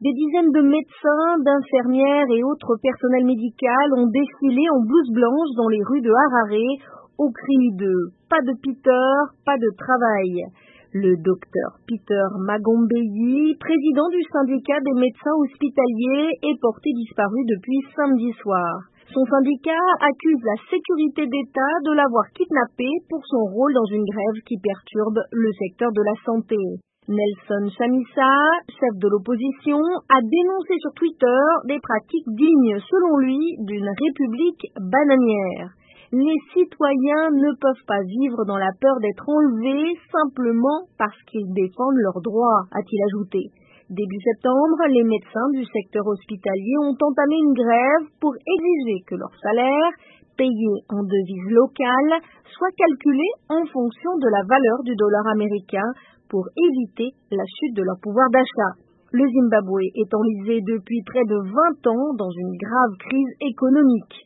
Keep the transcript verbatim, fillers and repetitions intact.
Des dizaines de médecins, d'infirmières et autres personnels médicaux ont défilé en blouse blanche dans les rues de Harare au cri de « Pas de Peter, pas de travail ». Le docteur Peter Magombeyi, président du syndicat des médecins hospitaliers, est porté disparu depuis samedi soir. Son syndicat accuse la sécurité d'État de l'avoir kidnappé pour son rôle dans une grève qui perturbe le secteur de la santé. Nelson Chamisa, chef de l'opposition, a dénoncé sur Twitter des pratiques dignes, selon lui, d'une république bananière. Les citoyens ne peuvent pas vivre dans la peur d'être enlevés simplement parce qu'ils défendent leurs droits, a-t-il ajouté. Début septembre, les médecins du secteur hospitalier ont entamé une grève pour exiger que leur salaire, payé en devise locale, soit calculé en fonction de la valeur du dollar américain pour éviter la chute de leur pouvoir d'achat. Le Zimbabwe est enlisé depuis près de vingt ans dans une grave crise économique.